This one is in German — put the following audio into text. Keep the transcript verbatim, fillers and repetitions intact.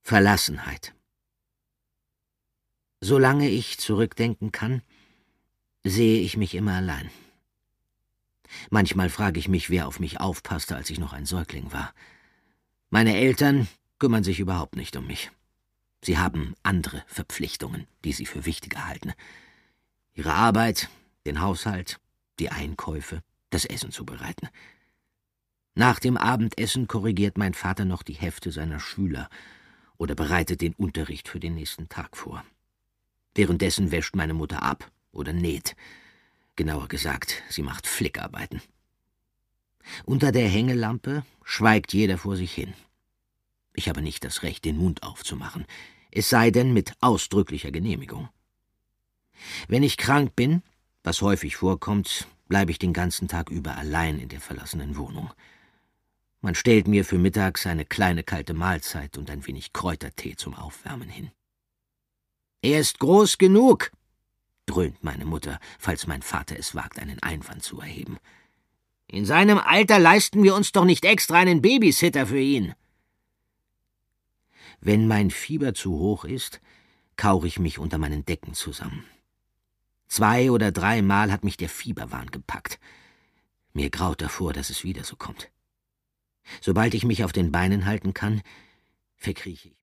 Verlassenheit. Solange ich zurückdenken kann, sehe ich mich immer allein. Manchmal frage ich mich, wer auf mich aufpasste, als ich noch ein Säugling war. Meine Eltern kümmern sich überhaupt nicht um mich. Sie haben andere Verpflichtungen, die sie für wichtiger halten. Ihre Arbeit, den Haushalt, die Einkäufe, das Essen zubereiten. Nach dem Abendessen korrigiert mein Vater noch die Hefte seiner Schüler oder bereitet den Unterricht für den nächsten Tag vor. Währenddessen wäscht meine Mutter ab oder näht. Genauer gesagt, sie macht Flickarbeiten. Unter der Hängelampe schweigt jeder vor sich hin. Ich habe nicht das Recht, den Mund aufzumachen, es sei denn mit ausdrücklicher Genehmigung. Wenn ich krank bin, was häufig vorkommt, bleibe ich den ganzen Tag über allein in der verlassenen Wohnung. Man stellt mir für mittags eine kleine kalte Mahlzeit und ein wenig Kräutertee zum Aufwärmen hin. »Er ist groß genug«, dröhnt meine Mutter, falls mein Vater es wagt, einen Einwand zu erheben. »In seinem Alter leisten wir uns doch nicht extra einen Babysitter für ihn.« Wenn mein Fieber zu hoch ist, kauere ich mich unter meinen Decken zusammen. Zwei oder dreimal hat mich der Fieberwahn gepackt. Mir graut davor, dass es wieder so kommt. Sobald ich mich auf den Beinen halten kann, verkrieche ich.